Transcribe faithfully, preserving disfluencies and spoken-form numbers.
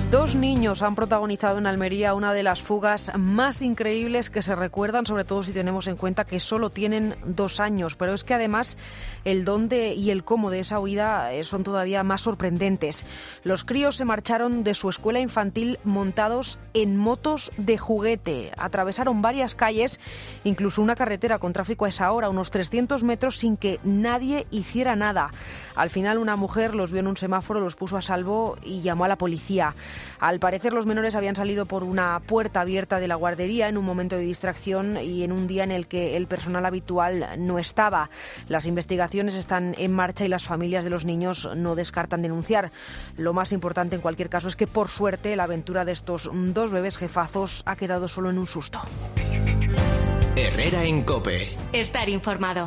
Dos niños han protagonizado en Almería una de las fugas más increíbles que se recuerdan, sobre todo si tenemos en cuenta que solo tienen dos años. Pero es que además el dónde y el cómo de esa huida son todavía más sorprendentes. Los críos se marcharon de su escuela infantil montados en motos de juguete. Atravesaron varias calles, incluso una carretera con tráfico a esa hora, unos trescientos metros, sin que nadie hiciera nada. Al final una mujer los vio en un semáforo, los puso a salvo y llamó a la policía. Al parecer los menores habían salido por una puerta abierta de la guardería en un momento de distracción y en un día en el que el personal habitual no estaba. Las investigaciones están en marcha y las familias de los niños no descartan denunciar. Lo más importante en cualquier caso es que por suerte la aventura de estos dos bebés jefazos ha quedado solo en un susto. Herrera en COPE. Estar informado.